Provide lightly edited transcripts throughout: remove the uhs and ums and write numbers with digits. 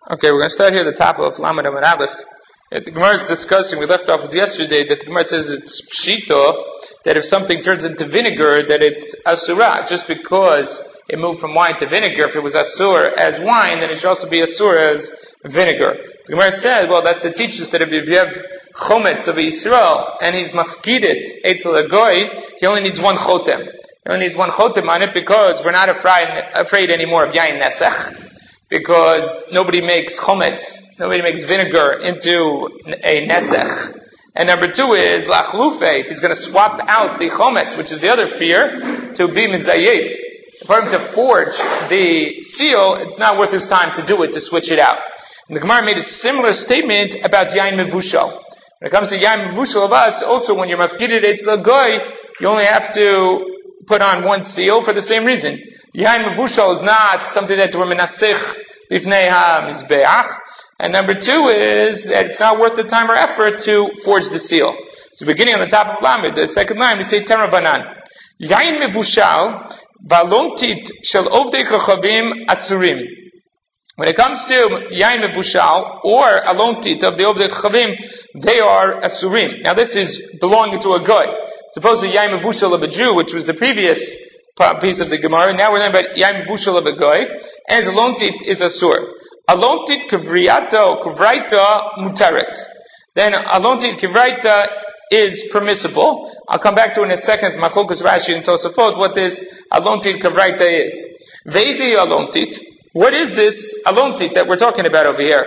Okay, we're going to start here at the top of Lamed Amud Aleph. The Gemara is discussing, we left off with yesterday, that the Gemara says it's pshita, that if something turns into vinegar, that it's asura. Just because it moved from wine to vinegar, if it was asur as wine, then it should also be asur as vinegar. The Gemara said, well, that's to teach us that if you have chometz of Yisrael, and he's mafkidit, etzel agoy, he only needs one chotem. He only needs one chotem on it because we're not afraid anymore of yain nesech. Because nobody makes chometz, nobody makes vinegar into a nesech. And number two is lachlufe, if he's going to swap out the chometz, which is the other fear, to be mizayef. For him to forge the seal, it's not worth his time to do it, to switch it out. And the Gemara made a similar statement about yain mevushal. When it comes to yain mevushal of us, also when you're mafkided etzel goy, you only have to put on one seal for the same reason. Yain mevushal is not something that we're menasich lifnei ha-mizbeach. And number two is that it's not worth the time or effort to forge the seal. So beginning on the top of Lamed, the second line, we say Terabanan. Yain mevushal balontit shel ovdei kochavim asurim. When it comes to yain mevushal or alontit of the ovdei kochavim, they are asurim. Now this is belonging to a goy. Suppose the yain mevushal of a Jew, which was the previous piece of the Gemara. Now we're learning about yain mevushal of a goy, and alontit is asur. Alontit kivriata kivraita mutaret. Then alontit kivraita is permissible. I'll come back to it in a second. Machlokes Rashi and Tosafot what this alontit kivraita is. Vezi alontit. What is this alontit that we're talking about over here?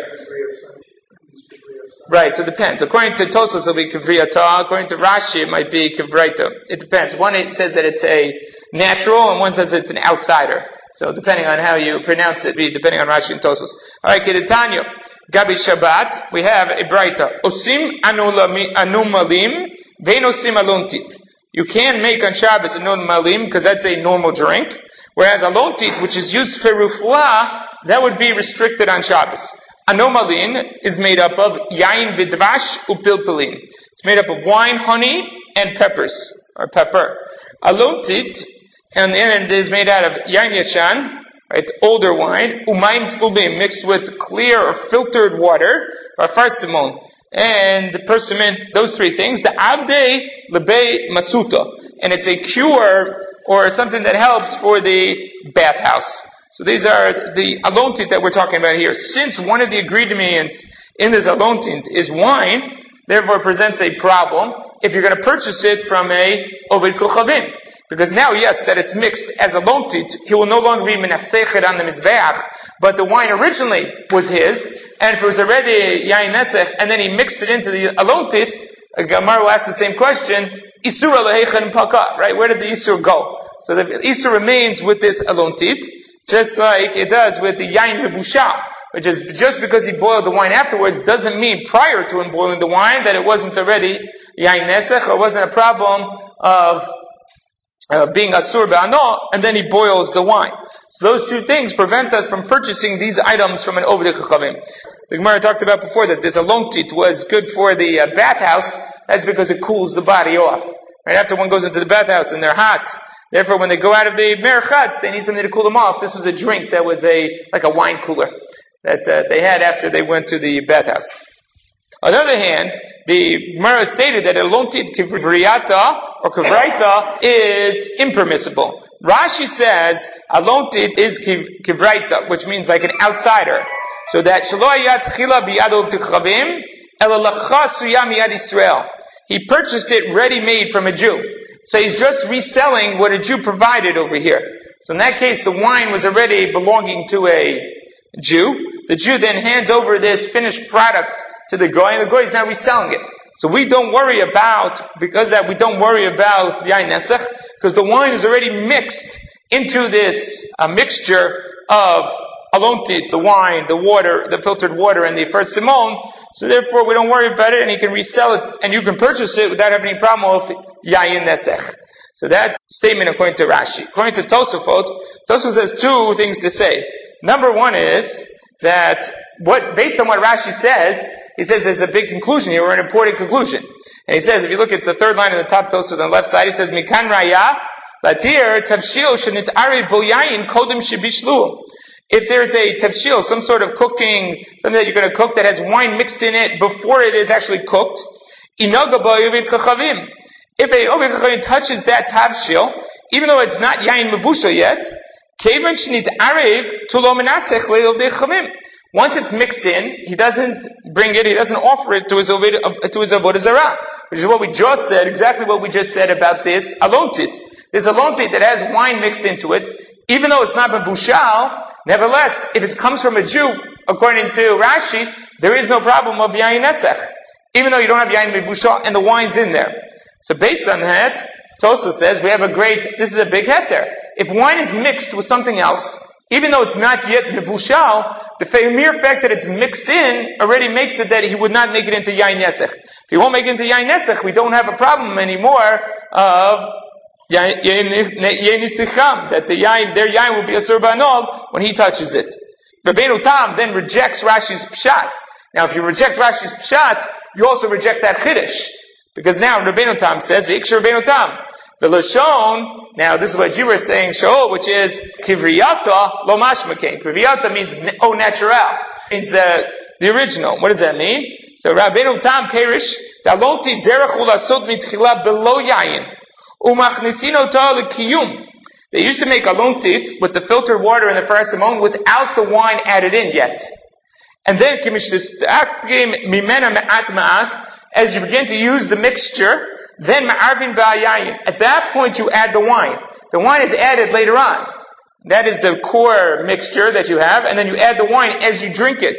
Right, so it depends. According to Tosafot, it'll be kivriata. According to Rashi, it might be kivraita. It depends. One it says that it's a natural, and one says it's an outsider. So depending on how you pronounce it, depending on Rashi and Tosfos. Alright, Kedetanya, Gabi Shabbat, we have a braita. Osim anumalim, veinosim alontit. You can make on Shabbos anumalim, because that's a normal drink. Whereas alontit, which is used for refuah, that would be restricted on Shabbos. Anomalin is made up of yain vidvash upilpilin. It's made up of wine, honey, and peppers, or pepper. Alontit, and it is made out of yain yashan, right, older wine, umaim slulim, mixed with clear or filtered water, farsimon, and persimmon, those three things. The abdei lebei masuta, and it's a cure or something that helps for the bathhouse. So these are the alontit that we're talking about here. Since one of the ingredients in this alontit is wine, therefore it presents a problem if you're going to purchase it from a oved kochavim. Because now, yes, that it's mixed as a lontit, he will no longer be menasechet on the mizbeach, but the wine originally was his, and if it was already yain nesech, and then he mixed it into the alontit, Gemara will ask the same question, isur alehechan paka, right? Where did the isur go? So the isur remains with this alontit, just like it does with the yain mevushal, which is just because he boiled the wine afterwards doesn't mean prior to him boiling the wine that it wasn't already yain nesech, or wasn't a problem of being asur ba'ano, and then he boils the wine. So those two things prevent us from purchasing these items from an ovdei chachamim. The Gemara talked about before that this alontit was good for the bathhouse. That's because it cools the body off. Right after one goes into the bathhouse and they're hot, therefore when they go out of the merchatz, they need something to cool them off. This was a drink that was like a wine cooler that they had after they went to the bathhouse. On the other hand, the Gemara stated that alontit kivriata or kivraita is impermissible. Rashi says alontit is kivraita, which means like an outsider. So that shelo hayat chila biyado v'tichavim ela lacha suya miyad Yisrael. He purchased it ready-made from a Jew. So he's just reselling what a Jew provided over here. So in that case, the wine was already belonging to a Jew. The Jew then hands over this finished product to the goy, and the goy is now reselling it. So we don't worry about yain nesech, because the wine is already mixed into this mixture of alontit, the wine, the water, the filtered water, and the first simon. So therefore we don't worry about it, and he can resell it, and you can purchase it without having any problem with yain nesech. So that's a statement according to Rashi. According to Tosafot has two things to say. Number one is that based on what Rashi says, he says there's a big conclusion here, or an important conclusion. And he says, if you look, it's the third line on the top Tosafot on the left side, he says, Mikan raya, latir tavshil shenit'ari bo yayin kodim shebishlu. If there's a tafshil, some sort of cooking, something that you're going to cook that has wine mixed in it before it is actually cooked, if a Ovid Chachavim touches that tafshil, even though it's not yain mevusha yet, once it's mixed in, he doesn't bring it, he doesn't offer it to his avodah zarah, which is what we just said, exactly what we just said about this alontit. There's alontit that has wine mixed into it, even though it's not mevushal. Nevertheless, if it comes from a Jew, according to Rashi, there is no problem of yain nesech, even though you don't have yain mevushal and the wine's in there. So based on that, Tosfos says this is a big heter. If wine is mixed with something else, even though it's not yet mevushal, the mere fact that it's mixed in already makes it that he would not make it into yain nesech. If he won't make it into yain nesech, we don't have a problem anymore of yain nisicham, that their yain will be a surbanol when he touches it. Rabbeinu Tam then rejects Rashi's pshat. Now, if you reject Rashi's pshat, you also reject that chiddush, because now Rabbeinu Tam says, "V'ikshar Rabbeinu Tam." The lashon. Now, this is what you were saying, Shaul, which is kivriyata lo mashmakein. Kivriyata means au natural. Means the original. What does that mean? So Rabbeinu Tam perish daloti derech ulasot mitchila below yayin umachnisin ota lekiyum. They used to make alontit with the filtered water in the first simon without the wine added in yet. And then mimena ma'at ma'at, as you begin to use the mixture, then ma'arvin ba'ayayin. At that point you add the wine. The wine is added later on. That is the core mixture that you have, and then you add the wine as you drink it.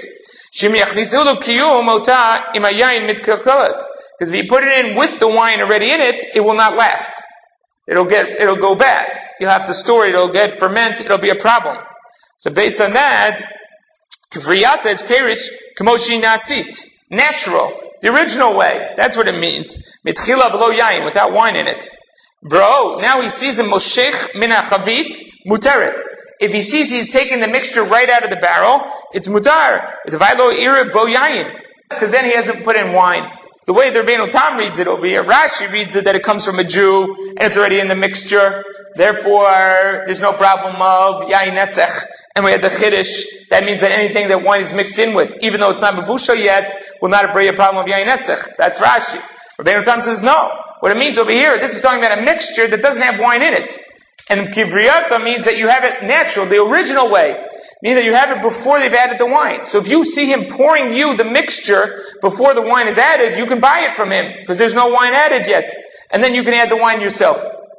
Because if you put it in with the wine already in it, it will not last. It'll go bad. You'll have to store it, it'll get ferment, it'll be a problem. So based on that, Kivriyata is perish kamoshi nasit. Natural. The original way. That's what it means. Mitchila below yain, without wine in it. Bro, now he sees a moshech min hachavit muteret. If he sees he's taking the mixture right out of the barrel, it's mutar. It's vailo ira bo yain. Because then he hasn't put in wine. The way the Rabbeinu Tam reads it over here, Rashi reads it that it comes from a Jew, and it's already in the mixture. Therefore, there's no problem of yain nesech. And we had the chiddush. That means that anything that wine is mixed in with, even though it's not mevusha yet, will not bring a problem of yain nesech. That's Rashi. Rabbeinu Tam says no. What it means over here, this is talking about a mixture that doesn't have wine in it. And kivriyata means that you have it natural, the original way. Meaning that you have it before they've added the wine. So if you see him pouring you the mixture before the wine is added, you can buy it from him, because there's no wine added yet. And then you can add the wine yourself.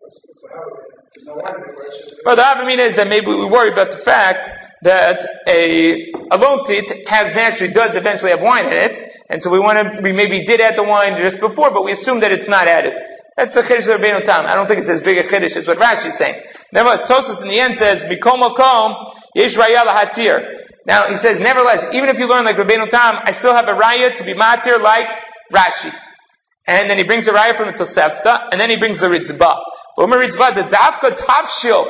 Well, the Havamina is that maybe we worry about the fact that a lontit does eventually have wine in it, and so we maybe did add the wine just before, but we assume that it's not added. That's the chiddush of Rabbeinu Tam. I don't think it's as big a chiddush as what Rashi is saying. Nevertheless, Tosfos in the end says, Mikol Makom yesh raya lahatir. Now he says, nevertheless, even if you learn like Rabbeinu Tam, I still have a raya to be matir like Rashi. And then he brings a raya from the Tosefta, and then he brings the Ritzbah. Omer Ritzbah, the Dafka Tafshil,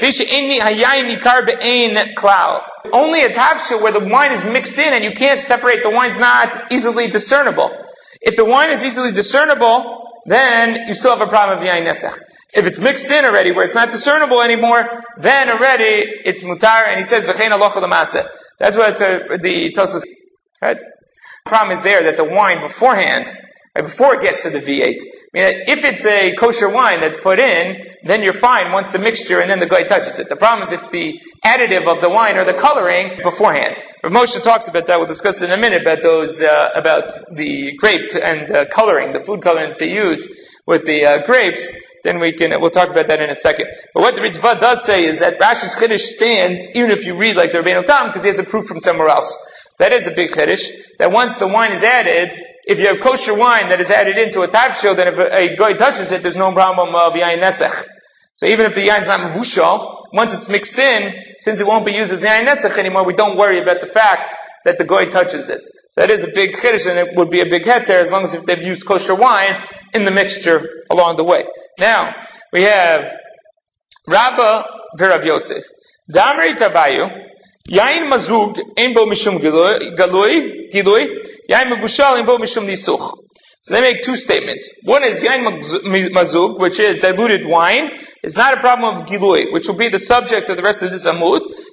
only a tafshil where the wine is mixed in and you can't separate, the wine's not easily discernible. If the wine is easily discernible, then you still have a problem of yain nesech. If it's mixed in already, where it's not discernible anymore, then already it's mutar, and he says, v'chein halacha l'maseh. That's what the Tosfos, right? The problem is there that the wine beforehand, right, before it gets to the V8, I mean, if it's a kosher wine that's put in, then you're fine once the mixture and then the guy touches it. The problem is if the additive of the wine or the coloring beforehand. Rav Moshe talks about that. We'll discuss in a minute about those, about the grape and coloring, the food coloring that they use with the grapes. Then we'll talk about that in a second. But what the Ritzvah does say is that Rashi's chiddush stands even if you read like the Rabbeinu Tam, because he has a proof from somewhere else. That is a big chiddush, that once the wine is added, if you have kosher wine that is added into a tafshil, then if a guy touches it, there's no problem of yain nesech. So even if the yain's not mevushal, once it's mixed in, since it won't be used as yain nesech anymore, we don't worry about the fact that the guy touches it. So that is a big chiddush, and it would be a big heter as long as if they've used kosher wine in the mixture along the way. Now, we have Rabba V'Rav Yosef. Damri Tavayu, Yain mazug ein bo mishum gilui, yain mevushal ein bo mishum nisuch. So they make two statements. One is yain mazug, which is diluted wine, is not a problem of gilui, which will be the subject of the rest of this amud.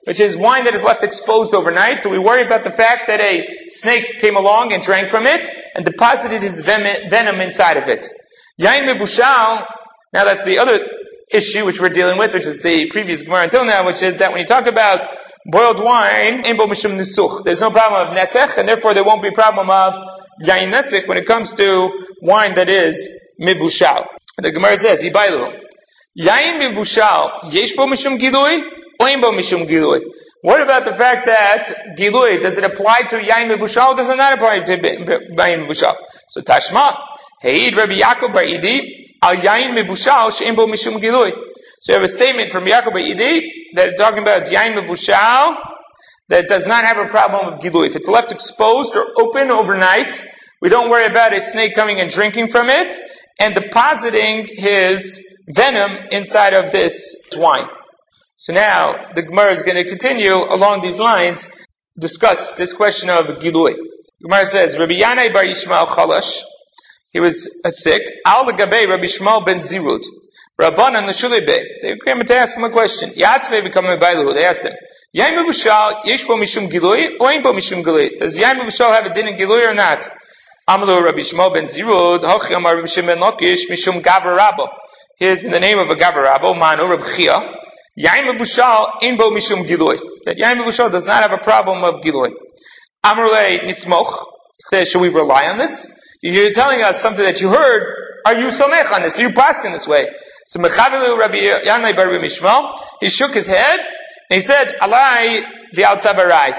which is wine that is left exposed overnight? Do we worry about the fact that a snake came along and drank from it and deposited his venom inside of it? Yain mevushal, now that's the other issue which we're dealing with, which is the previous Gemara until now, which is that when you talk about boiled wine, ein bo mishum nisuch, there's no problem of nesech, and therefore there won't be a problem of yain nesech when it comes to wine that is mevushal. The Gemara says, Ibailu, yain mevushal, yesh bo mishum gilui, or ein bo mishum gilui. What about the fact that gilui, does it apply to yain mevushal, or does it not apply to yain mevushal? So Tashma, Heid Rabbi Yaakov bar Idi, al yain mevushal she'en bo mishum gilui. So you have a statement from Yaakov bar Idi that is talking about yain mevushal that does not have a problem with gilui. If it's left exposed or open overnight, we don't worry about a snake coming and drinking from it and depositing his venom inside of this wine. So now the Gemara is going to continue along these lines, discuss this question of gilui. The Gemara says, Rabbi Yanai bar Yishmael Chalash, he was sick. Al Gabe Rabbi Shmuel ben Zirud. Rabbanan Neshulebe. They came to ask him a question. Yatvei becoming Bailu. They asked him, Yain mevushal yesh bo mishum gilui or ein bo mishum gilui? Does yain mevushal have a din in gilui or not? Amalu Rabbi Shmuel ben Zirud. Hochi Amar Rabbi Shimon Lakish mishum gaver rabbo. Here's in the name of a gaver rabbo. Manu Rabbi Chia. Yain mevushal ein bo mishum gilui. That yain mevushal does not have a problem of gilui. Amrulei nismoch says, should we rely on this? You're telling us something that you heard. Are you somech on this? Do you pass in this way? So Mechavilu Rabbi Yanai bar Rabbi Shmuel, he shook his head and he said, Alai v'altzabarai.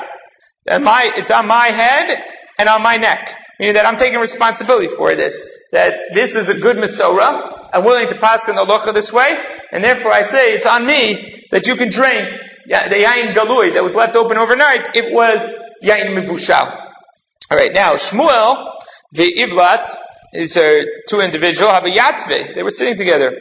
It's on my head and on my neck. Meaning that I'm taking responsibility for this. That this is a good Masorah. I'm willing to pass in the halacha this way. And therefore I say it's on me that you can drink the yain galui that was left open overnight. It was yain mevushal. Alright, now Shmuel, the Ivlat, these are two individuals, have a yatve. They were sitting together.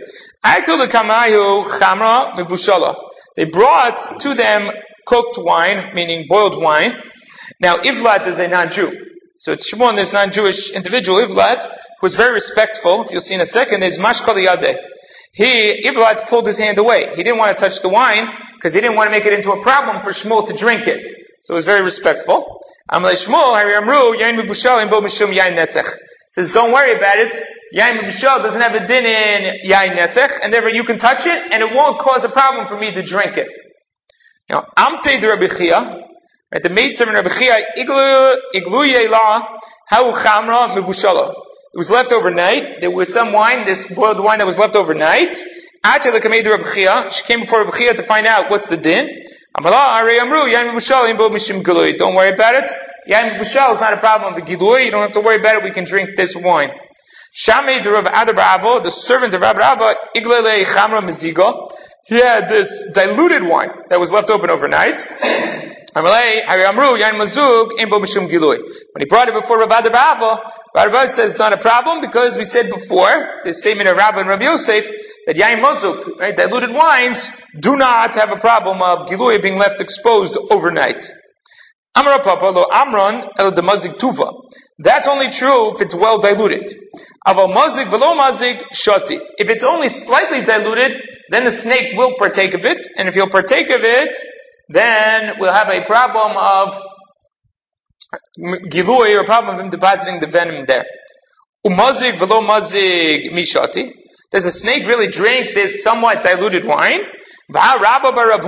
They brought to them cooked wine, meaning boiled wine. Now, Ivlat is a non-Jew. So it's Shmuel, this non-Jewish individual, Ivlat, who was very respectful. If you'll see in a second, is Mashkal Yadeh. Ivlat pulled his hand away. He didn't want to touch the wine because he didn't want to make it into a problem for Shmuel to drink it. So it was very respectful. Amalei Shmuel, Hari Amru, Yain Mevushal, Ein Bo Mishum Yain Nesech. Says, don't worry about it. Yain Mevushal doesn't have a din in Yain Nesech, and therefore you can touch it, and it won't cause a problem for me to drink it. Now, Amtei de Rabbi Chia, right, the maid servant Rabbi Chia, Iglu Yelah, Hau Chamra Mevushala. It was left overnight. There was some wine, this boiled wine that was left overnight. Ache Lekamed Rabbi Chia, she came before Rabbi Chia to find out what's the din. Amala Ari Amru, Yain Mevushal, Ein Bo Mishum Gilui. Don't worry about it. Yain Mevushal is not a problem of the Gilui. You don't have to worry about it. We can drink this wine. Shamei the Rav Adarava, the servant of Rav Adarava, Iglele Chamra Meziga. He had this diluted wine that was left open overnight. Amalei Ari Amru, Yain Mazug, Ein Bo Mishum Gilui. When he brought it before Rav Adarava, Rav Adarava says not a problem because we said before, the statement of Rabbah and Rav Yosef, that Yain Mazuk, right, diluted wines, do not have a problem of Gilui being left exposed overnight. Amra Papa lo Amron el de Mazik Tuva. That's only true if it's well diluted. Aval Mazik velo Mazik Shoti. If it's only slightly diluted, then the snake will partake of it, and if he'll partake of it, then we'll have a problem of Gilui, or a problem of him depositing the venom there. Umazik velo Mazik Mishati. Does a snake really drink this somewhat diluted wine? Rabba bar Rav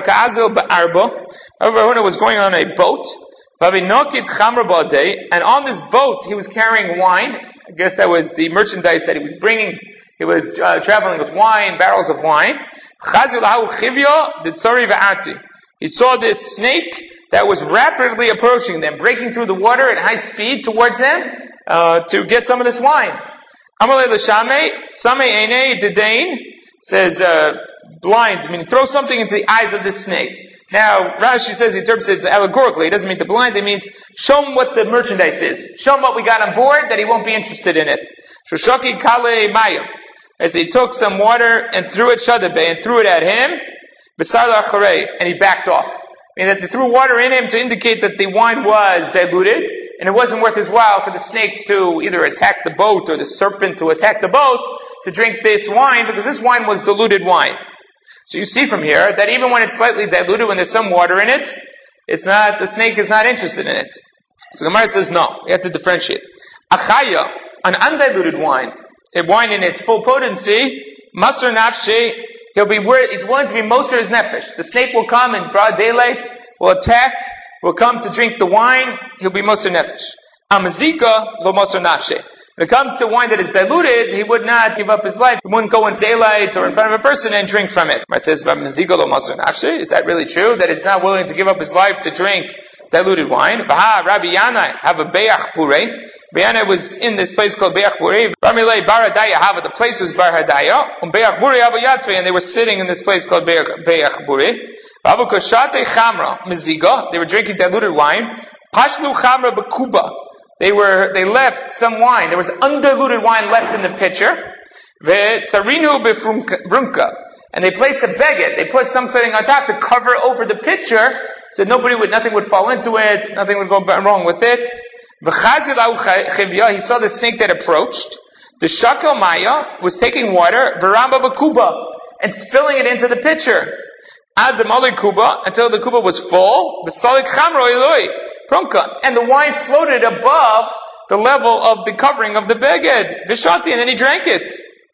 Huna was going on a boat, and on this boat he was carrying wine. I guess that was the merchandise that he was bringing. He was traveling with wine, barrels of wine. He saw this snake that was rapidly approaching them, breaking through the water at high speed towards them to get some of this wine. Amalei l'shamei, samei einei didain, says blind, meaning throw something into the eyes of this snake. Now, Rashi says he interprets it allegorically. It doesn't mean to blind, it means show him what the merchandise is. Show him what we got on board, that he won't be interested in it. Shoshaki kale maya. As he took some water and threw it, Shadabe, and threw it at him, Besar la'acharei, and he backed off. Meaning that they threw water in him to indicate that the wine was diluted, and it wasn't worth his while for the snake to either attack the boat or the serpent to attack the boat to drink this wine, because this wine was diluted wine. So you see from here that even when it's slightly diluted, when there's some water in it, the snake is not interested in it. So Gemara says no, you have to differentiate. Achaya, an undiluted wine, a wine in its full potency, Masr Nafshi, he's willing to be Moser his nefesh. The snake will come in broad daylight, will attack, will come to drink the wine, he'll be Moser nefesh. Amazika, lo Moser Nafshi. When it comes to wine that is diluted, he would not give up his life. He wouldn't go in daylight or in front of a person and drink from it. It says, Amazika, lo Moser Nafshi. Is that really true? That it's not willing to give up his life to drink diluted wine? Vaha, Rabbi Yanai, have a Beach Purei. Be'ana was in this place called Beach Purei. Ramilei Bar Hadaya Hava, the place was Bar Hadaya. Beach Purei Hava Yatve, and they were sitting in this place called Beach Purei. Babu Koshate Chamra Meziga, they were drinking diluted wine. Pashlu Chamra Bekuba, they left some wine. There was undiluted wine left in the pitcher. Ve'tzarinu Befrunka, and they placed a beged. They put something on top to cover over the pitcher, so nothing would fall into it, nothing would go wrong with it. He saw the snake that approached. The shakel maya was taking water, veramba bakuba, and spilling it into the pitcher. Ad kuba, until the kuba was full. V'salik chamro eloi pronka, and the wine floated above the level of the covering of the beged. Vishati, and then he drank it.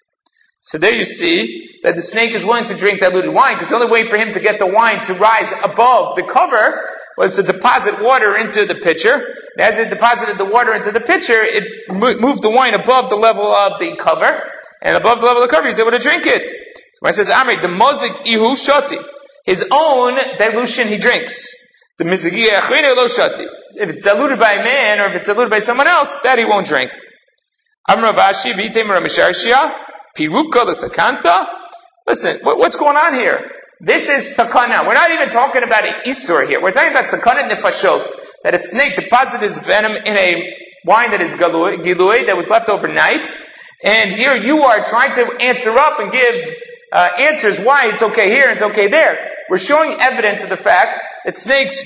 So there you see that the snake is willing to drink diluted wine, because the only way for him to get the wine to rise above the cover was to deposit water into the pitcher. And as it deposited the water into the pitcher, it moved the wine above the level of the cover. And above the level of the cover, he's able to drink it. So when it says, Amri, the mozik ihu shoti, his own dilution he drinks. The mizigiya achrine lo shoti. If it's diluted by a man, or if it's diluted by someone else, that he won't drink. Amr Vashi, Vitem Ramisharshia, Piruka l'sakanta. Listen, what's going on here? This is sakana. We're not even talking about an isur here. We're talking about sakana nefashot, that a snake deposited his venom in a wine that is gilui, that was left overnight. And here you are trying to answer up and give answers why it's okay here and it's okay there. We're showing evidence of the fact that snakes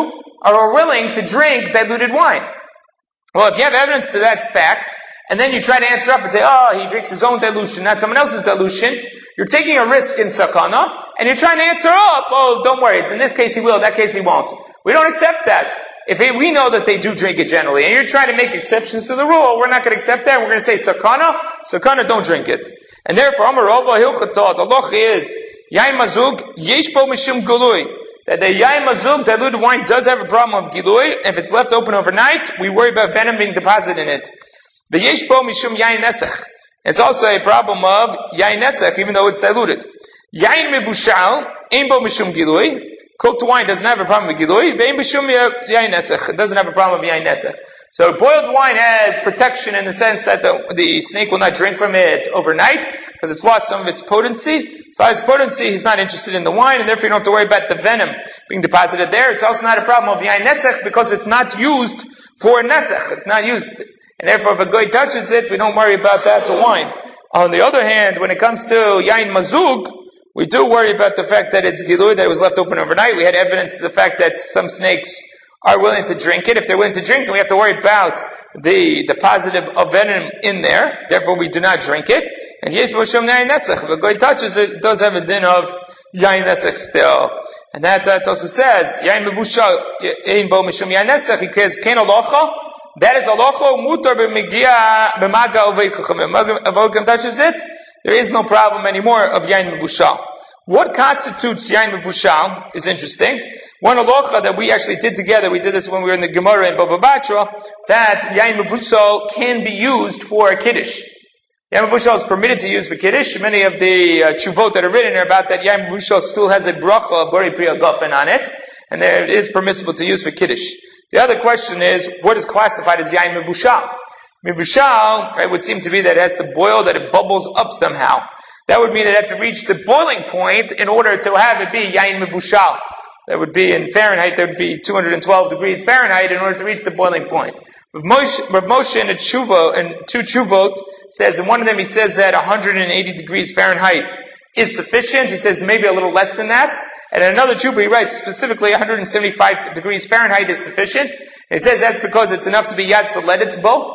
are willing to drink diluted wine. Well, if you have evidence to that fact, and then you try to answer up and say, he drinks his own dilution, not someone else's dilution, you're taking a risk in sakana, and you're trying to answer up, don't worry, in this case he will, in that case he won't. We don't accept that. We know that they do drink it generally, and you're trying to make exceptions to the rule, we're not going to accept that. We're going to say sakana, don't drink it. And therefore, Amar Rava Hilchata, the loch is, Yain Mazug, Yesh Bo Mishum Gului, that the Yain Mazug, diluted wine, does have a problem of Gilui. If it's left open overnight, we worry about venom being deposited in it. The Yesh Bo Mishum Yain Nesach, it's also a problem of Yain Nesach, even though it's diluted. Yain Mevushal, Ein Bo Mishum Gilui, cooked wine doesn't have a problem with Gilui, Vein Mishum Yain Nesach, it doesn't have a problem with Yain Nesach. So boiled wine has protection in the sense that the snake will not drink from it overnight, because it's lost some of its potency. So its potency, he's not interested in the wine, and therefore you don't have to worry about the venom being deposited there. It's also not a problem of Yain Nesach, because it's not used for Nesach. It's not used. And therefore if a guy touches it, we don't worry about that, the wine. On the other hand, when it comes to Yain Mazug, we do worry about the fact that it's Gilui, that it was left open overnight. We had evidence to the fact that some snakes are willing to drink it. If they're willing to drink it, we have to worry about the deposit of venom in there. Therefore, we do not drink it. And yes, Moshem Yain Nesach. If a guy touches it, it does have a din of Yain Nesach still. And that also says, Yain Mevusha, Yain Bo Mishum Yain Nesach, because Ken Alocha, that is Alocha, Mutar B'Migia, B'Maga Oveikacham. If Oveikacham touches it, there is no problem anymore of Yain Mevusha. What constitutes Yain Mevushal is interesting. One halacha that we actually did together, we did this when we were in the Gemara in Baba Batra, that Yain Mevushal can be used for a Kiddush. Yain Mevushal is permitted to use for Kiddush. Many of the Chuvot that are written are about that Yain Mevushal still has a bracha of Bari Priya Gofen on it, and it is permissible to use for Kiddush. The other question is, what is classified as Yain Mevushal? Mevushal, right, would seem to be that it has to boil, that it bubbles up somehow. That would mean it had to reach the boiling point in order to have it be Yain Mevushal. That would be in Fahrenheit, there would be 212 degrees Fahrenheit in order to reach the boiling point. Rav Moshe in a tshuva, in two tshuvot, says, in one of them he says that 180 degrees Fahrenheit is sufficient. He says maybe a little less than that. And in another tshuva he writes specifically 175 degrees Fahrenheit is sufficient. And he says that's because it's enough to be Yad Soledet Bo.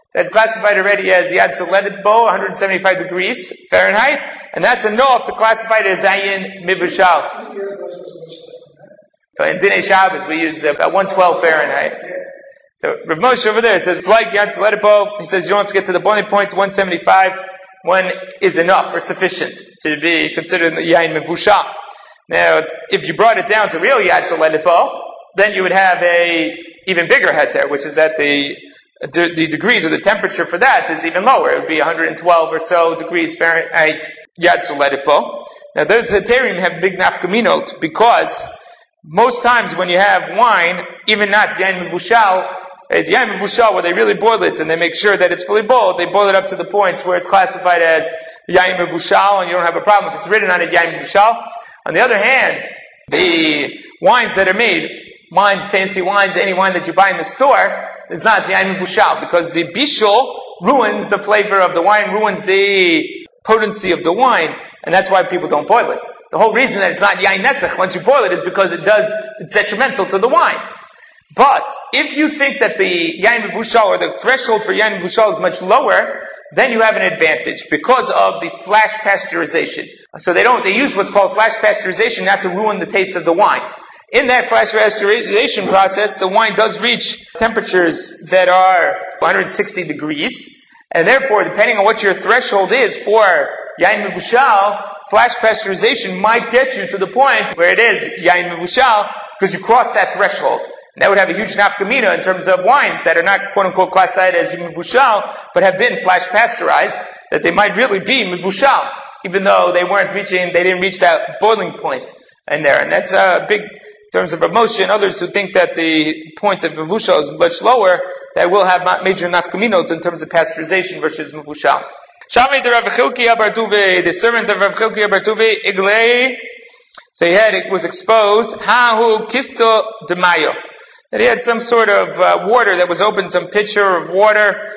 that's classified already as Yad Seledet Bo, 175 degrees Fahrenheit, and that's enough to classify it as Ayin Mivushal. In Dinei Shabbos, we use about 112 Fahrenheit. So Rav Moshe over there says, it's like Yad Seledet Bo. He says you don't have to get to the boiling point, 175. One is enough or sufficient to be considered Yain Mivushal. Now, if you brought it down to real Yad Seledet Bo, then you would have a even bigger heter, which is that the degrees or the temperature for that is even lower. It would be 112 or so degrees Fahrenheit Yad Seledet Bo. Now, those heterim have big nafkaminot because most times when you have wine, even not Yain Mivushal, Yain Mivushal, where they really boil it and they make sure that it's fully boiled, they boil it up to the points where it's classified as Yain Mivushal, and you don't have a problem if it's written on it Yain Mivushal. On the other hand, the wines that are made, wines, fancy wines, any wine that you buy in the store, is not the Yain Mivushal, because the bishul ruins the flavor of the wine, ruins the potency of the wine, and that's why people don't boil it. The whole reason that it's not Yain Nesach once you boil it is because it's detrimental to the wine. But if you think that the Yain Mivushal or the threshold for Yain Mivushal is much lower, then you have an advantage because of the flash pasteurization. So they use what's called flash pasteurization not to ruin the taste of the wine. In that flash pasteurization process, the wine does reach temperatures that are 160 degrees, and therefore, depending on what your threshold is for Yain Mivushal, flash pasteurization might get you to the point where it is Yain Mivushal because you cross that threshold. And that would have a huge nafkamina in terms of wines that are not quote-unquote classified as Mivushal, but have been flash pasteurized, that they might really be Mivushal, even though they didn't reach that boiling point in there. And that's a big, in terms of emotion, and others who think that the point of Mivushal is much lower, that will have major nafkaminot in terms of pasteurization versus Mivushal. Shamri de Rav Chilkiah bar Tuvei, the servant of Rav Chilkiah bar Tuvei, Iglei, so it was exposed, Hahu Kisto de Mayo. That he had some sort of water that was open, some pitcher of water.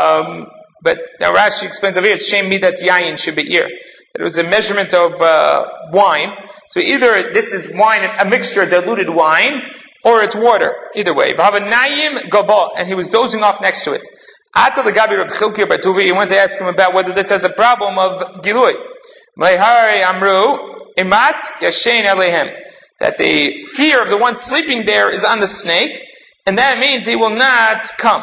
But now Rashi explains over here, it's Shem Midat Yayin Sheba'ir. That it was a measurement of wine. So either this is wine, a mixture, diluted wine, or it's water. Either way. V'havanayim Gaba, and he was dozing off next to it. Ata l'gabi Reb Chilkiah bar Tuvei, he went to ask him about whether this has a problem of Gilui. Mehari Amru, Imat Yashen Alehem. That the fear of the one sleeping there is on the snake, and that means he will not come.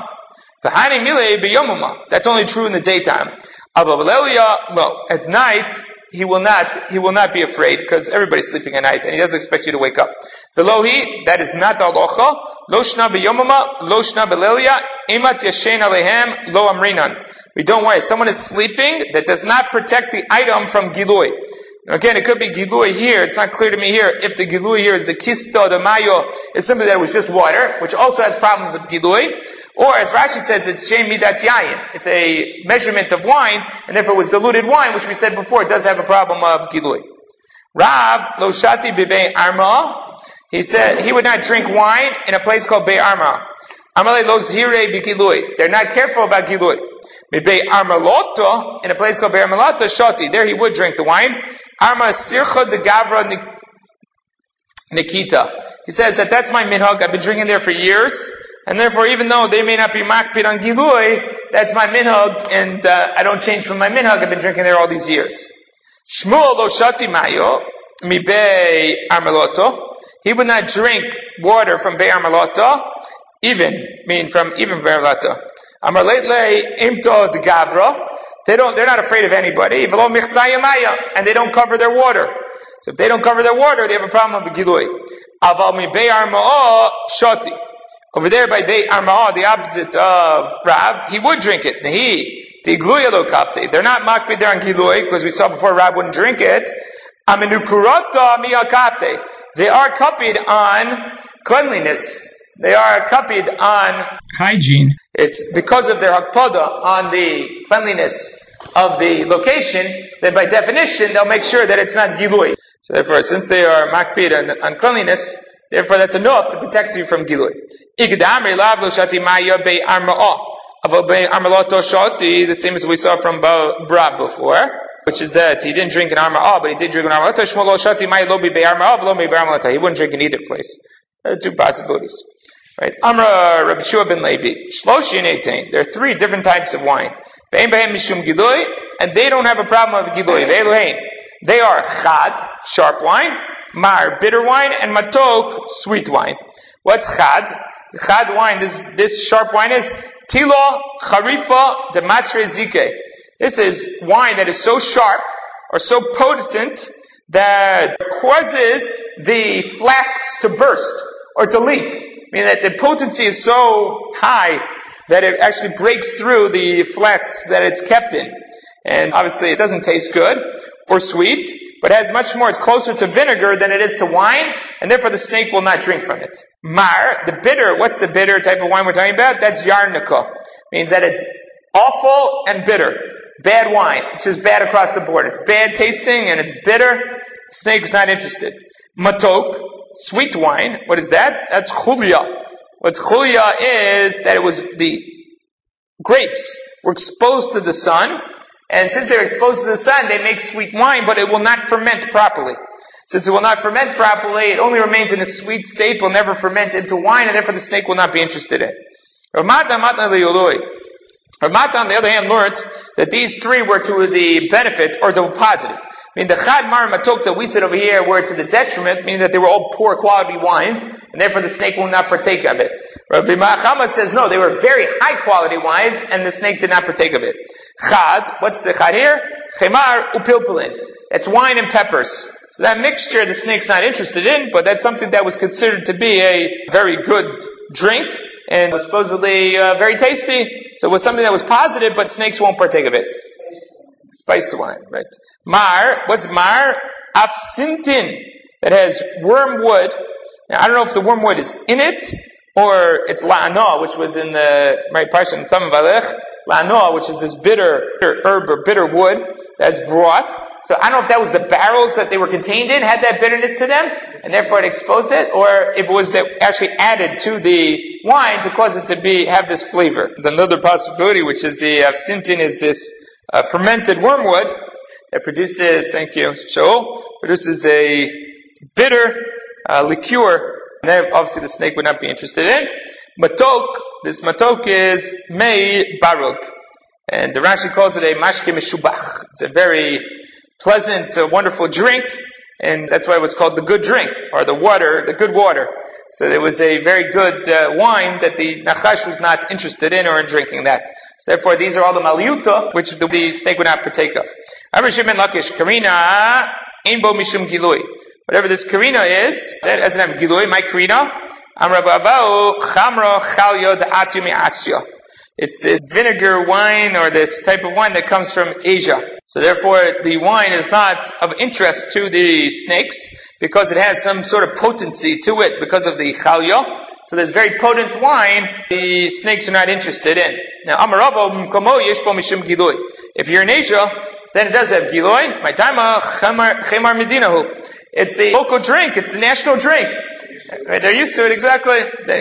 That's only true in the daytime. Well, at night, he will not be afraid, because everybody's sleeping at night, and he doesn't expect you to wake up. Velohi, that is not alocha, lo shna b'yomama, lo shna b'lelia, imat yashen alehem, lo amrinan. We don't worry, if someone is sleeping, that does not protect the item from gilui. Again, it could be gilui here. It's not clear to me here if the gilui here is the kisto, the mayo, is something that was just water, which also has problems of gilui. Or, as Rashi says, it's shem midat yayin. It's a measurement of wine, and if it was diluted wine, which we said before, it does have a problem of gilui. Rav lo shati b'bei arma. He said he would not drink wine in a place called Bei Arma. Amalei lo zirei b'gilui. They're not careful about gilui. B'bei Armaloto, in a place called Bei Armaloto, shoti. There he would drink the wine. Arma sircha de gavra nikita. He says that's my minhag. I've been drinking there for years, and therefore, even though they may not be makpid on gilui, that's my minhag, and I don't change from my minhag. I've been drinking there all these years. Shmuel lo shati mayo mi bei armaloto. He would not drink water from bei armaloto, even Bei armaloto. Amar leitle imto de gavra. They're not afraid of anybody. And they don't cover their water. So if they don't cover their water, they have a problem with gilui. Aval mi Bei Arma'ah shoti. Over there by Bei Arma'ah, the opposite of Rav, he would drink it. They're not makbid there on gilui, because we saw before Rav wouldn't drink it. They are copied on cleanliness. They are copied on hygiene. It's because of their hakpada on the cleanliness of the location that by definition they'll make sure that it's not gilui. So therefore, since they are makpid on cleanliness, therefore that's enough to protect you from gilui. The same as we saw from Brab before, which is that he didn't drink an arma'ah, but he did drink an arma'ah. He wouldn't drink in either place. There are two possibilities. Right? Amra Rabbi Shua ben Levi. Shloshi and 18. There are three different types of wine. Ve'en behem mishum gilui, and they don't have a problem with gilui. Ve'eluhein. They are chad, sharp wine, mar, bitter wine, and matok, sweet wine. What's chad? Chad wine, this sharp wine is tilo charifa dematre zike. This is wine that is so sharp or so potent that causes the flasks to burst or to leak. Meaning that the potency is so high that it actually breaks through the flasks that it's kept in. And obviously it doesn't taste good or sweet, but has much more, it's closer to vinegar than it is to wine, and therefore the snake will not drink from it. Mar, the bitter, what's the bitter type of wine we're talking about? That's yarnica. Means that it's awful and bitter. Bad wine. It's just bad across the board. It's bad tasting and it's bitter. The snake's not interested. Matok, sweet wine. What is that? That's chulia. What's chulia is that it was the grapes were exposed to the sun, and since they're exposed to the sun, they make sweet wine, but it will not ferment properly. Since it will not ferment properly, it only remains in a sweet state, will never ferment into wine, and therefore the snake will not be interested in. Ramata, on the other hand, learned that these three were to the benefit, or to the positive. I mean, the chad, mar, matok that we said over here were to the detriment, meaning that they were all poor quality wines, and therefore the snake will not partake of it. Rabbi Machama says, no, they were very high quality wines, and the snake did not partake of it. Chad, what's the chad here? Chemar upilpilin. That's wine and peppers. So that mixture the snake's not interested in, but that's something that was considered to be a very good drink, and was supposedly very tasty. So it was something that was positive, but snakes won't partake of it. Spiced wine, right? Mar, what's mar? Afsintin, that has wormwood. Now, I don't know if the wormwood is in it, or it's la'anoah, which was in the right parsha in Tzam Valech. La'anoah, which is this bitter herb or bitter wood that's brought. So I don't know if that was the barrels that they were contained in, had that bitterness to them, and therefore it exposed it, or if it was that actually added to the wine to cause it to have this flavor. Another possibility, which is the afsintin, is this fermented wormwood that produces, thank you, Shaul, produces a bitter liqueur, and then obviously the snake would not be interested in. Matok, this matok is mei barug, and the Rashi calls it a mashke meshubach. It's a very pleasant, wonderful drink, and that's why it was called the good drink, or the water, the good water. So it was a very good wine that the Nachash was not interested in or in drinking that. So therefore, these are all the maliyuta, which the snake would not partake of. Amar Shimon Lakish, karina, ein bo mishum gilui. Whatever this karina is, that doesn't have gilui, my karina. Amar Babao, chamra chalyo da'atu mi'asya. It's this vinegar wine, or this type of wine that comes from Asia. So therefore, the wine is not of interest to the snakes, because it has some sort of potency to it, because of the chalyo. So there's very potent wine the snakes are not interested in. Now, Amaravo mkomo yeshbo mishum gilui. If you're in Asia, then it does have gilui. My time, chemar medinahu. It's the local drink. It's the national drink. Right? They're used to it exactly.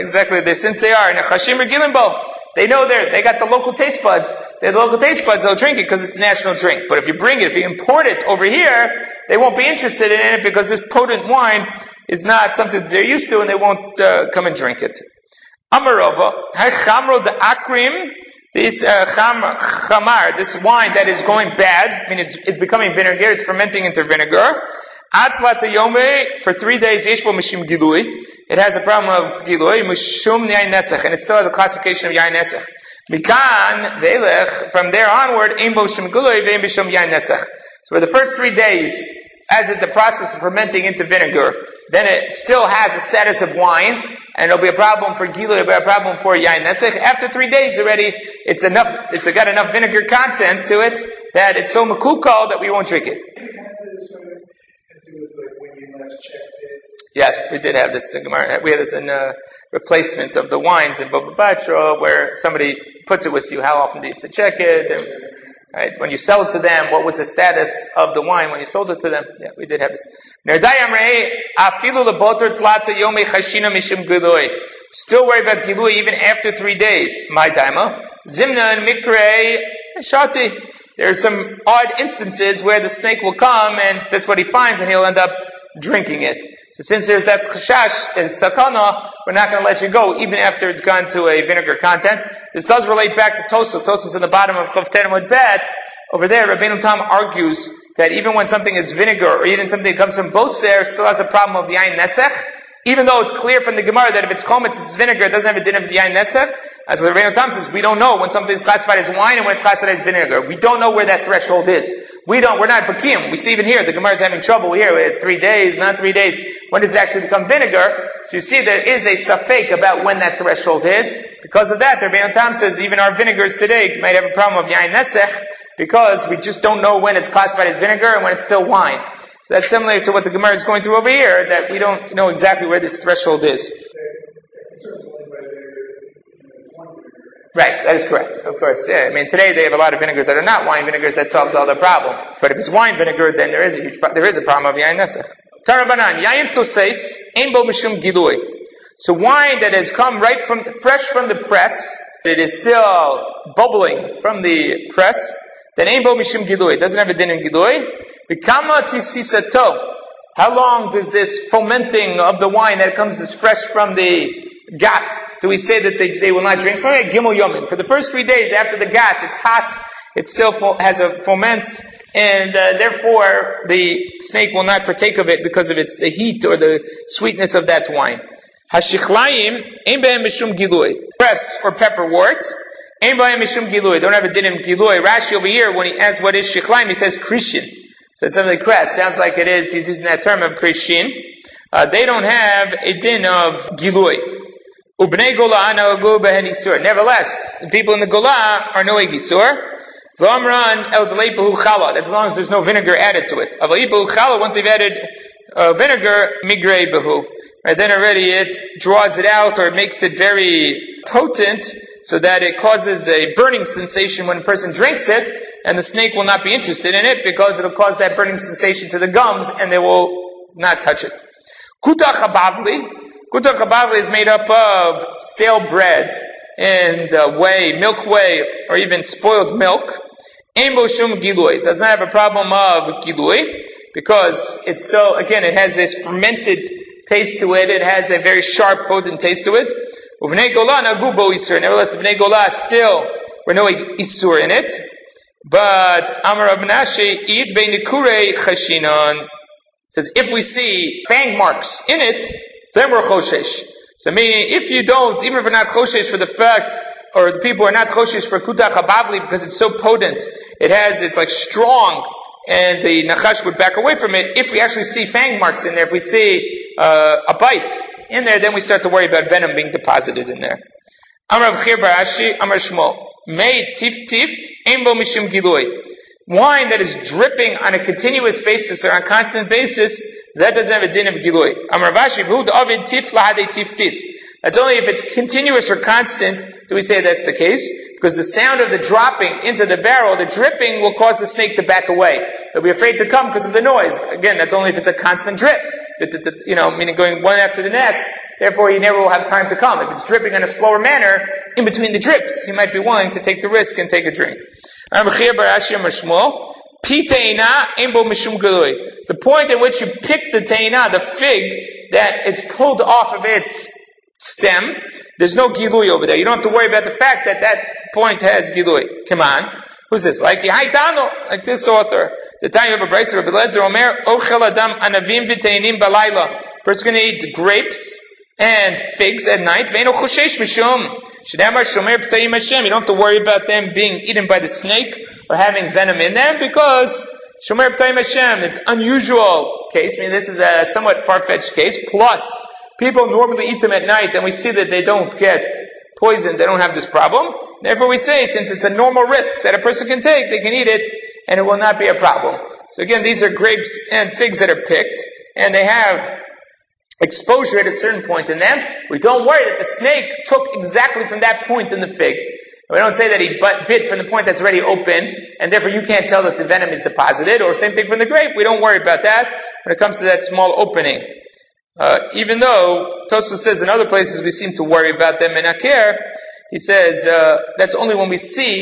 Since they are in a chashim or gilimbo. They know they got the local taste buds. They have the local taste buds, they'll drink it because it's a national drink. But if you import it over here, they won't be interested in it because this potent wine is not something that they're used to, and they won't come and drink it. Amarova, chamro de akrim, this chamar, this wine that is going bad, I mean it's becoming vinegar, it's fermenting into vinegar. Atlat yome, for 3 days, yeshbo mishim gilui. It has a problem of gilui, mishum yain nesach, and it still has a classification of yain nesach. Mikan ve'elech, from there onward, ein bo mishim gilui, ve'en b'shum yain nesach. So for the first 3 days, as the process of fermenting into vinegar, then it still has a status of wine, and it'll be a problem for gilui, it'll be a problem for yain nesach. After 3 days already, it's got enough vinegar content to it that it's so makukal that we won't drink it. Yes, we did have this. We had this in replacement of the wines in Baba Batra, where somebody puts it with you. How often do you have to check it? Right? When you sell it to them, what was the status of the wine when you sold it to them? Yeah, we did have this. Still worry about gilui even after 3 days. My daima. Zimna and mikre shati. There are some odd instances where the snake will come, and that's what he finds, and he'll end up drinking it. So since there's that chashash, that it's sakana, we're not going to let you go even after it's gone to a vinegar content. This does relate back to Tosfos. Tosfos in the bottom of Chav Terem Bet. Over there, Rabbeinu Tam argues that even when something is vinegar, or even something that comes from boser, still has a problem of yain nesech. Even though it's clear from the Gemara that if it's chometz, it's vinegar, it doesn't have a din of yain nesech. As the Rabbeinu Tam says, we don't know when something is classified as wine and when it's classified as vinegar. We don't know where that threshold is. We're not bakim. We see even here, the Gemara is having trouble here. It's 3 days, not 3 days. When does it actually become vinegar? So you see there is a safek about when that threshold is. Because of that, the Rabbeinu Tam says even our vinegars today might have a problem of yain nesech, because we just don't know when it's classified as vinegar and when it's still wine. So that's similar to what the Gemara is going through over here, that we don't know exactly where this threshold is. Right, that is correct. Of course, yeah. I mean, today they have a lot of vinegars that are not wine vinegars. That solves all the problem. But if it's wine vinegar, then there is a problem of yain nesech. Tarabanan, yain toseis, ein bo mishum gilui. So wine that has come fresh from the press, it is still bubbling from the press, then ein bo mishum gilui. It doesn't have a din in gilui. B'kama tisisato. How long does this fomenting of the wine that comes as fresh from the gat, do we say that they will not drink from it? Gimel yomim. For the first 3 days after the gat, it's hot, it still has a foment, and therefore the snake will not partake of it because of the heat or the sweetness of that wine. Hashichlaim, ein behem mishum gilui. Press or pepperwort, ein behem mishum gilui. Don't have a din in gilui. Rashi over here, when he asks what is shichlaim, he says krishin. So it's something cress. Sounds like it is. He's using that term of krishin. They don't have a din of gilui. Ubnei Gola na'agu behen isur. Nevertheless, the people in the Gola are noeg isur. V'amran el delei behu chala. That's as long as there's no vinegar added to it. Avalei behu chala. Once they've added vinegar, migrei behu. Right, then already it draws it out or makes it very potent, so that it causes a burning sensation when a person drinks it, and the snake will not be interested in it because it will cause that burning sensation to the gums, and they will not touch it. Kutach habavli. Kutach habavli is made up of stale bread and whey, milk whey, or even spoiled milk. Ein bo shum gilui. It does not have a problem of gilui because it has this fermented taste to it. It has a very sharp, potent taste to it. Uvnei Gola nagu bo isur. Nevertheless, the Bnei Gola still were no isur in it. But Amar Rav Menashe eat beinikurei chashinon. Says if we see fang marks in it, then we're choshesh. So meaning, if you don't, even if we're not choshesh for the fact, or the people are not choshesh for kutach habavli because it's so potent, it's like strong, and the nachash would back away from it. If we actually see fang marks in there, if we see a bite in there, then we start to worry about venom being deposited in there. Amar Rav Chir bar Ashi, Amar Shmuel, Mei tif tif, ein bo mishum gilui. Wine that is dripping on a continuous basis or on a constant basis, that doesn't have a din of gilui. Amar Rav Ashi, v'hu d'avid tif lahadei tif tif. That's only if it's continuous or constant do we say that's the case, because the sound of the dropping into the barrel, the dripping, will cause the snake to back away. They'll be afraid to come because of the noise. Again, that's only if it's a constant drip. Meaning going one after the next, therefore he never will have time to come. If it's dripping in a slower manner, in between the drips, he might be willing to take the risk and take a drink. The point at which you pick the teina, the fig, that it's pulled off of its stem, there's no gilui over there. You don't have to worry about the fact that point has gilui. Come on. Who's this? Like this author. The time of a brayser of Eliezer Omer, Ochel Adam Anavim V'Teinim Balayla. Person's going to eat grapes and figs at night. Ve'eno choshesh mishum. Sh'namar shomer p'tayim Hashem. You don't have to worry about them being eaten by the snake or having venom in them because shomer p'tayim Hashem. It's unusual case. I mean, this is a somewhat far-fetched case. Plus, people normally eat them at night, and we see that they don't get poisoned. They don't have this problem. Therefore, we say, since it's a normal risk that a person can take, they can eat it, and it will not be a problem. So again, these are grapes and figs that are picked, and they have exposure at a certain point in them. We don't worry that the snake took exactly from that point in the fig. We don't say that he bit from the point that's already open, and therefore you can't tell that the venom is deposited, or same thing from the grape. We don't worry about that when it comes to that small opening. Even though Tosfos says in other places we seem to worry about them in Aker, he says that's only when we see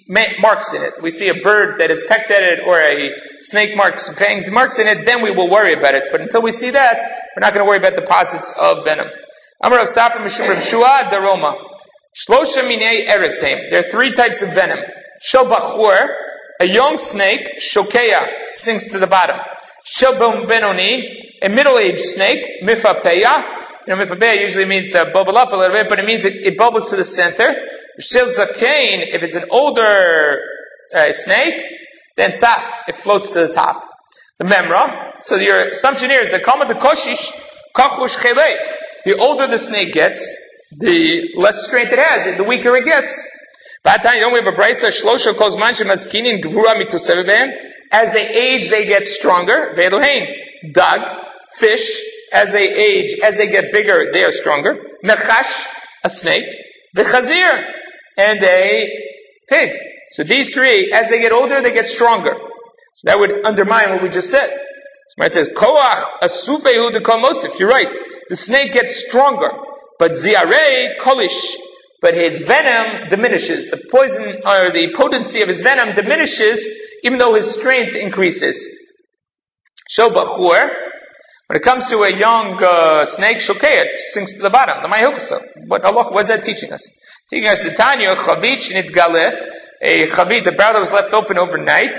marks in it, we see a bird that is pecked at it or a snake marks in it, then we will worry about it. But until we see that, we're not going to worry about deposits of venom. Amar of Safra Mishum Rav Shua Daroma. Shlosha minei ereseim. There are three types of venom. Shel bachur, a young snake, shokeya, sinks to the bottom. Shel benoni, a middle-aged snake, mifapeya. Mifapeya usually means to bubble up a little bit, but it means it bubbles to the center. Shel zakain, if it's an older snake, then tzaf, it floats to the top. The memra, so your assumption here is the kama de koshish, kachush chele. The older the snake gets, the less strength it has, the weaker it gets. We have a brisa, shlosha kol zman shemazkinin gvura mitoseveh. As they age, they get stronger. Ve'elohein, dag, fish, as they age, as they get bigger, they are stronger. Nechash, a snake. V'chazir, and a pig. So these three, as they get older, they get stronger. So that would undermine what we just said. So it says, koach asufehu de kol mosif. You're right. The snake gets stronger. But ziarei kolish. But his venom diminishes. The poison, or the potency of his venom diminishes, even though his strength increases. Shel bachur. When it comes to a young snake, shokeh, it sinks to the bottom. What is that teaching us? Teaching us the Tanya, chavit shnitgaleh, a chavit, a barrel that was left open overnight.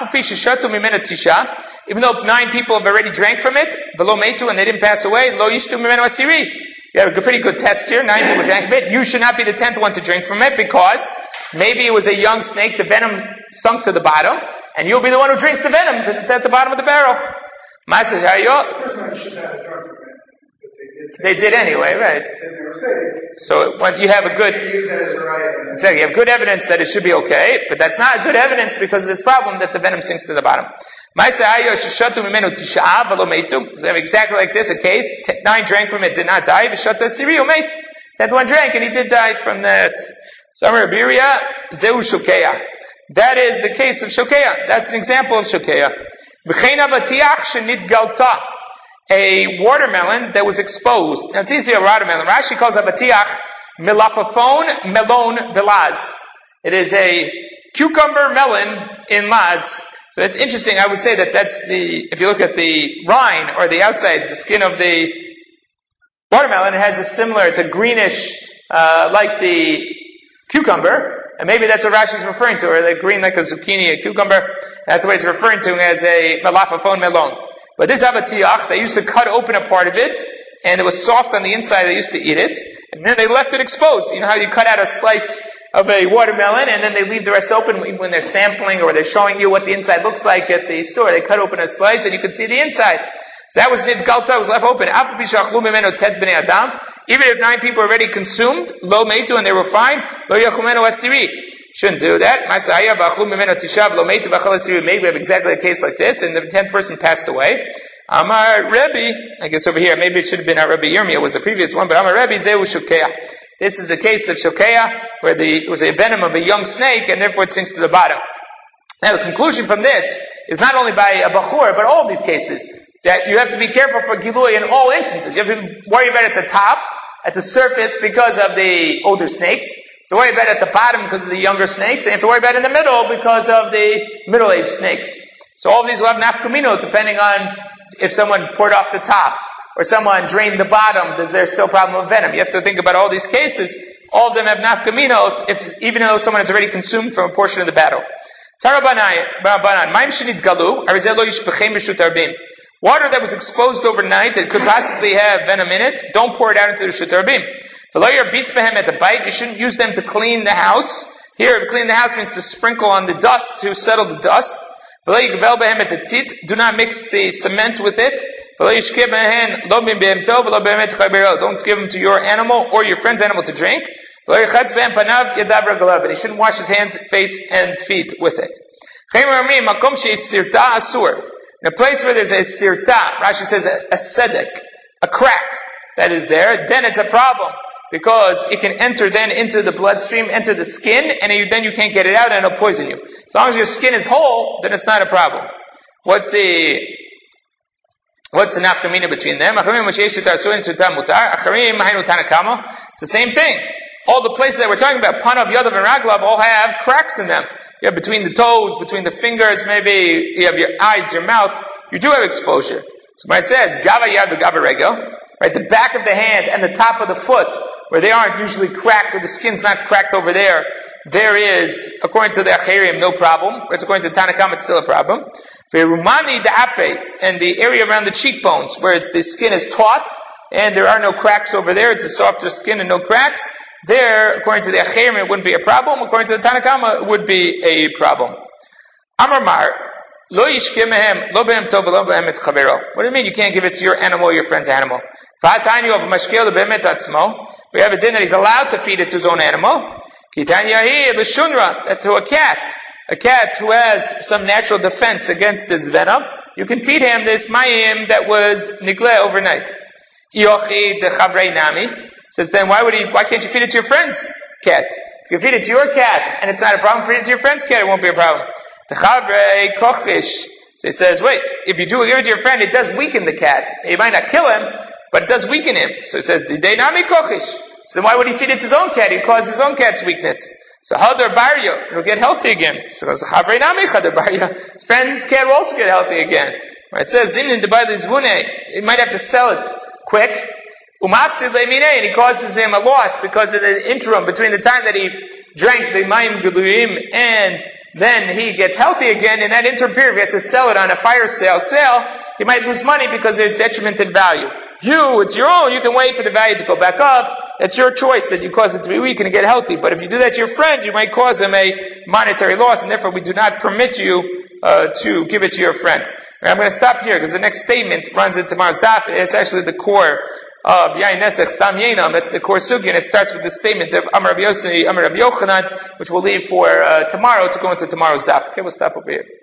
Even though 9 people have already drank from it, velo meitu, and they didn't pass away, lo yishtu mimenu asiri. You have a pretty good test here. 9 people drank from it. You should not be the 10th one to drink from it because maybe it was a young snake, the venom sunk to the bottom, and you'll be the one who drinks the venom because it's at the bottom of the barrel. The first one should not have drunk from it, but they did anyway, right? And they were saved. So when you have a good, Exactly, you have good evidence that it should be okay, but that's not good evidence because of this problem that the venom sinks to the bottom. So we have exactly like this a case. 9 drank from it, did not die. 10th one drank and he did die from that. That is the case of shokeya. That's an example of shokeya. A watermelon that was exposed. Now it's easier a watermelon. Rashi calls a batiach milafafon melon belaz. It is a cucumber melon in laz. So it's interesting. I would say that that's if you look at the rind or the outside, the skin of the watermelon, it has it's a greenish, like the cucumber. And maybe that's what Rashi is referring to, or the green like a zucchini, a cucumber. That's what it's referring to as a malafafon melon. But this avatiach, they used to cut open a part of it, and it was soft on the inside, they used to eat it, and then they left it exposed. You know how you cut out a slice of a watermelon, and then they leave the rest open when they're sampling, or they're showing you what the inside looks like at the store. They cut open a slice, and you can see the inside. So that was nidgalta, it was left open. Even if 9 people already consumed, lo meitu, and they were fine, lo yachumenu asiri. Shouldn't do that. Maybe we have exactly a case like this, and the 10th person passed away. Amar Rebbe, I guess over here, maybe it should have been our Rebbe Yirmiyah was the previous one, but Amar Rebbe Zehu Shokeya. This is a case of Shokeya, where it was a venom of a young snake, and therefore it sinks to the bottom. Now the conclusion from this is not only by a Bachur, but all of these cases, that you have to be careful for Gilui in all instances. You have to worry about it at the top, at the surface because of the older snakes. You have to worry about it at the bottom because of the younger snakes, and you have to worry about it in the middle because of the middle-aged snakes. So all of these will have nafkamino depending on if someone poured off the top or someone drained the bottom. Is there still a problem of venom? You have to think about all these cases. All of them have nafkamino, even though someone has already consumed from a portion of the battle. Water that was exposed overnight that could possibly have venom in it, don't pour it out into the shutarbim. You shouldn't use them to clean the house. Here, clean the house means to sprinkle on the dust, to settle the dust. Do not mix the cement with it. Don't give them to your animal or your friend's animal to drink. And he shouldn't wash his hands, face, and feet with it. In a place where there's a sirta, Rashi says a sedek, a crack that is there, then it's a problem. Because it can enter then into the bloodstream, enter the skin, and then you can't get it out and it'll poison you. As long as your skin is whole, then it's not a problem. What's the nafkamina between them? It's the same thing. all the places that we're talking about, Panav, Yadav, and Raglav, all have cracks in them. You have between the toes, between the fingers, maybe you have your eyes, your mouth. You do have exposure. So when it says, Gava Yad Gava Regel, right, the back of the hand and the top of the foot, where they aren't usually cracked or the skin's not cracked over there, there is, according to the Acherim, no problem. Whereas according to Tanakam, it's still a problem. Ve'rumani da'ape, and the area around the cheekbones, where the skin is taut, and there are no cracks over there, it's a softer skin and no cracks. There, according to the Acherim, it wouldn't be a problem. According to the Tanakama, it would be a problem. Amar Mar, lo yishkim mehem, lo behem tov, lo behem et chavero. What do you mean you can't give it to your animal or your friend's animal? V'ataynu of mashkel lo behem et atzmo. We have a din that he's allowed to feed it to his own animal. Kitanyahi l'shunra. That's to a cat. A cat who has some natural defense against this venom. You can feed him this mayim that was nigle overnight. Iochi de chavrei nami. Says then why can't you feed it to your friend's cat? If you feed it to your cat and it's not a problem, feed it to your friend's cat, it won't be a problem. Techavrei kochish. So he says, wait, if you do give it to your friend, it does weaken the cat. It might not kill him, but it does weaken him. So he says, didei nami kochish. So then why would he feed it to his own cat? He'd cause his own cat's weakness. So hadar barya, it'll get healthy again. So chavrei nami hadar barya. His friend's cat will also get healthy again. It says, zimnin debai lizvune. He might have to sell it quick. Umafsid le'minei, and he causes him a loss because in the interim between the time that he drank the mayim geluyim and then he gets healthy again. In that interim period, if he has to sell it on a fire sale, he might lose money because there's detriment in value. It's your own. You can wait for the value to go back up. That's your choice that you cause it to be weak and get healthy. But if you do that to your friend, you might cause him a monetary loss, and therefore we do not permit you to give it to your friend. I'm going to stop here because the next statement runs in tomorrow's daf. It's actually the core of Yain Nesach Stam Yenam. That's the core sugya, and it starts with the statement of Amar Rabbi Yossi, Amar Rabbi Yochanan, which we'll leave for tomorrow to go into tomorrow's daf. Okay, we'll stop over here.